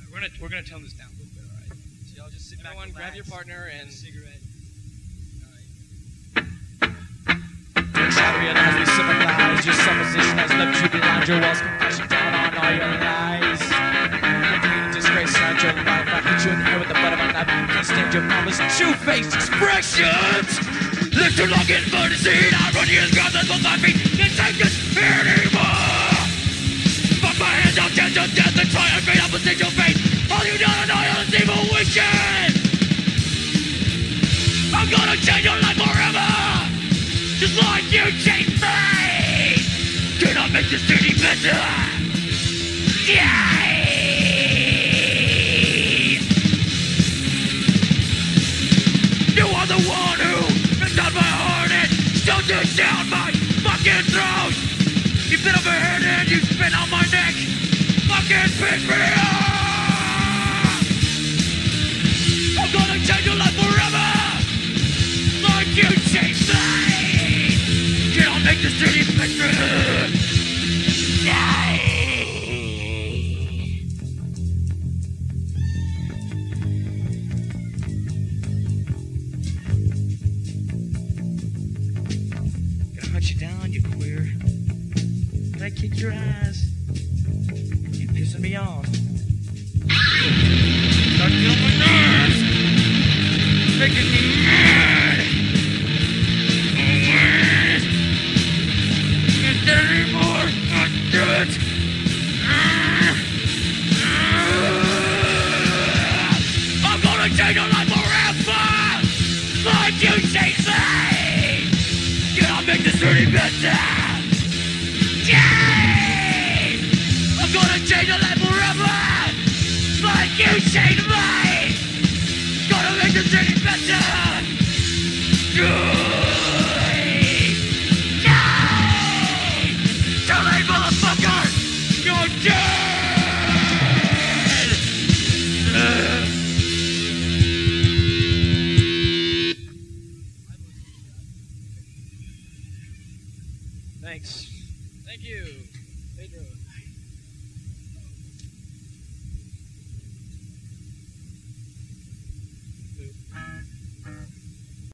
We're gonna tone this down a little bit, all right? So y'all just sit back. Everyone, grab your relax, partner and cigarette. I realize we sympathize. Your supposition has left you behind your walls, crashing down on all your lies. Complete disgrace around your life. I hit you in the head with the butt of my knife. Can't stand your mama's two-faced expressions. Lift your longing for the scene. I run you as ground that's what my feet can't take this anymore. Fuck my hands out, chance of death, and try and fade opposite your fate. All you don't know is evil wishes. I'm gonna change your life forever. Just like you changed me. Cannot make this any better. Yay! You are the one who has done my heart and shoved it down my fucking throat. You bit on my head and you spit on my neck. Fucking piss me off. I'm gonna change your life forever. Like you changed me. Cannot make this any better. Yay! Gonna hunt you down, you queer. Gonna kick your ass. You pissing me off. Start getting my nerves. Making me mad. Can't do it anymore. Can't do it. I'm gonna change your life forever. Like you changed me. Can I make this any better? Yay! I'm gonna change your life forever. Like you changed me. Gonna make this any better. Yay! Yay! Too late, motherfucker! You're dead! thanks. Thank you, Pedro.